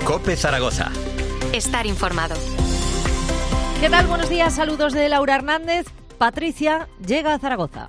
COPE Zaragoza. Estar informado. ¿Qué tal? Buenos días, saludos de Laura Hernández. Patricia llega a Zaragoza.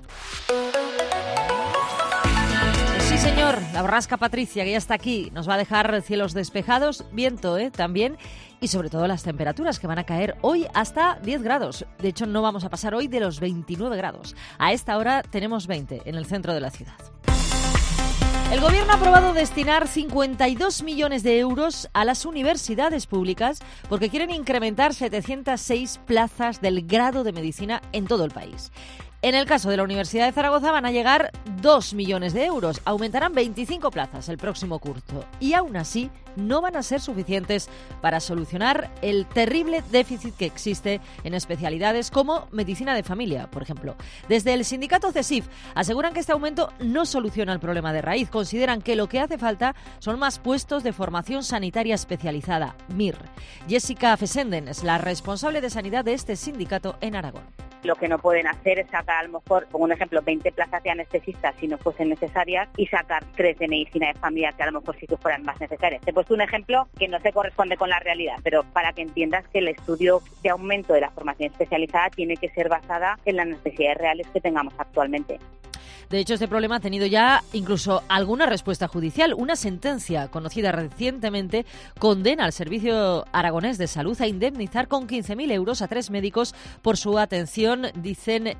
Sí, señor, la borrasca Patricia, que ya está aquí, nos va a dejar cielos despejados, viento también, y sobre todo las temperaturas que van a caer hoy hasta 10 grados. De hecho, no vamos a pasar hoy de los 29 grados. A esta hora tenemos 20 en el centro de la ciudad. El Gobierno ha aprobado destinar 52 millones de euros a las universidades públicas porque quieren incrementar 706 plazas del grado de medicina en todo el país. En el caso de la Universidad de Zaragoza van a llegar 2 millones de euros. Aumentarán 25 plazas el próximo curso. Y aún así no van a ser suficientes para solucionar el terrible déficit que existe en especialidades como medicina de familia, por ejemplo. Desde el sindicato CESIF aseguran que este aumento no soluciona el problema de raíz. Consideran que lo que hace falta son más puestos de formación sanitaria especializada, MIR. Jessica Fesenden es la responsable de sanidad de este sindicato en Aragón. Lo que no pueden hacer es sacar, a lo mejor, como un ejemplo, 20 plazas de anestesistas si no fuesen necesarias y sacar 3 de medicina de familia que a lo mejor sí que fueran más necesarias. Te he puesto un ejemplo que no se corresponde con la realidad, pero para que entiendas que el estudio de aumento de la formación especializada tiene que ser basada en las necesidades reales que tengamos actualmente. De hecho, este problema ha tenido ya incluso alguna respuesta judicial. Una sentencia conocida recientemente condena al Servicio Aragonés de Salud a indemnizar con 15.000 euros a 3 médicos por su atención, dicen,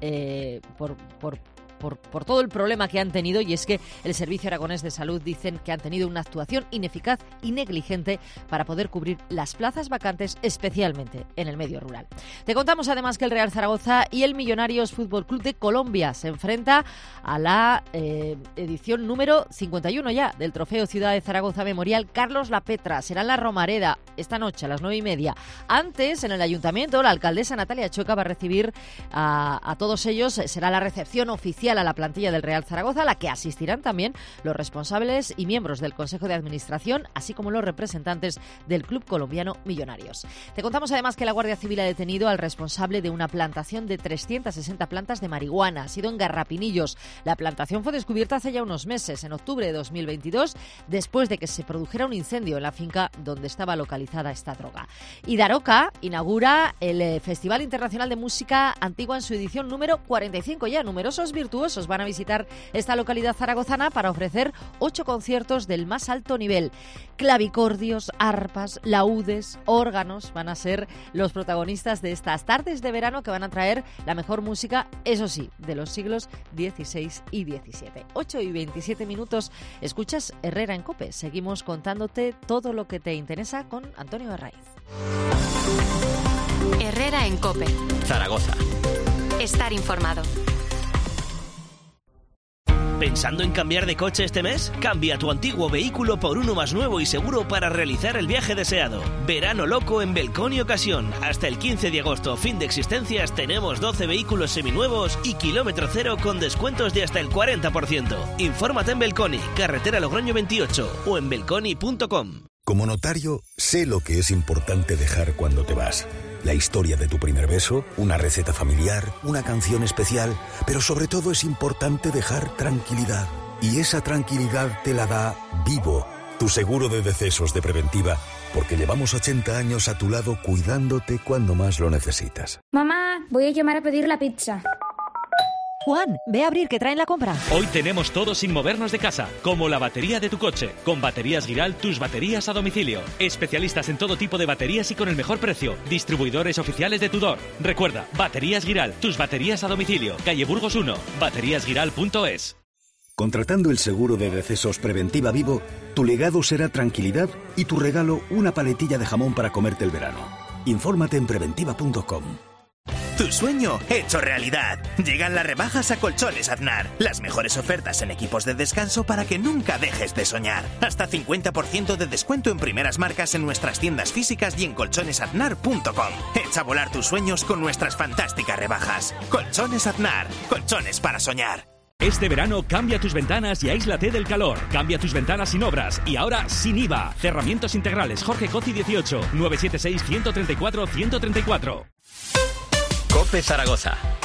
por todo el problema que han tenido, y es que el Servicio Aragonés de Salud dicen que han tenido una actuación ineficaz y negligente para poder cubrir las plazas vacantes, especialmente en el medio rural. Te contamos además que el Real Zaragoza y el Millonarios Fútbol Club de Colombia se enfrenta a la edición número 51 ya del Trofeo Ciudad de Zaragoza Memorial Carlos Lapetra. Será en la Romareda esta noche a las 9:30. Antes, en el Ayuntamiento, la alcaldesa Natalia Chueca va a recibir a todos ellos. Será la recepción oficial a la plantilla del Real Zaragoza, a la que asistirán también los responsables y miembros del Consejo de Administración, así como los representantes del club colombiano Millonarios. Te contamos además que la Guardia Civil ha detenido al responsable de una plantación de 360 plantas de marihuana. Ha sido en Garrapinillos. La plantación fue descubierta hace ya unos meses, en octubre de 2022, después de que se produjera un incendio en la finca donde estaba localizada esta droga. Y Daroca inaugura el Festival Internacional de Música Antigua en su edición número 45 ya. Numerosos virtuosos van a visitar esta localidad zaragozana para ofrecer 8 conciertos del más alto nivel. Clavicordios, arpas, laúdes, órganos van a ser los protagonistas de estas tardes de verano que van a traer la mejor música, eso sí, de los siglos XVI y XVII. 8:27. Escuchas Herrera en COPE. Seguimos contándote todo lo que te interesa con Antonio Herraiz. Herrera en COPE. Zaragoza. Estar informado. ¿Pensando en cambiar de coche este mes? Cambia tu antiguo vehículo por uno más nuevo y seguro para realizar el viaje deseado. Verano loco en Belconi Ocasión. Hasta el 15 de agosto, fin de existencias, tenemos 12 vehículos seminuevos y kilómetro cero con descuentos de hasta el 40%. Infórmate en Belconi, carretera Logroño 28 o en belconi.com. Como notario, sé lo que es importante dejar cuando te vas. La historia de tu primer beso, una receta familiar, una canción especial, pero sobre todo es importante dejar tranquilidad. Y esa tranquilidad te la da Vivo, tu seguro de decesos de preventiva, porque llevamos 80 años a tu lado cuidándote cuando más lo necesitas. Mamá, voy a llamar a pedir la pizza. Juan, ve a abrir que traen la compra. Hoy tenemos todo sin movernos de casa, como la batería de tu coche. Con Baterías Giral, tus baterías a domicilio. Especialistas en todo tipo de baterías y con el mejor precio. Distribuidores oficiales de Tudor. Recuerda, Baterías Giral, tus baterías a domicilio. Calle Burgos 1, bateriasgiral.es. Contratando el seguro de decesos Preventiva Vivo, tu legado será tranquilidad y tu regalo una paletilla de jamón para comerte el verano. Infórmate en preventiva.com. Tu sueño hecho realidad. Llegan las rebajas a Colchones Aznar. Las mejores ofertas en equipos de descanso para que nunca dejes de soñar. Hasta 50% de descuento en primeras marcas en nuestras tiendas físicas y en colchonesaznar.com. Echa a volar tus sueños con nuestras fantásticas rebajas. Colchones Aznar. Colchones para soñar. Este verano cambia tus ventanas y aíslate del calor. Cambia tus ventanas sin obras y ahora sin IVA. Cerramientos integrales Jorge Coci 18 976 134 134. COPE Zaragoza.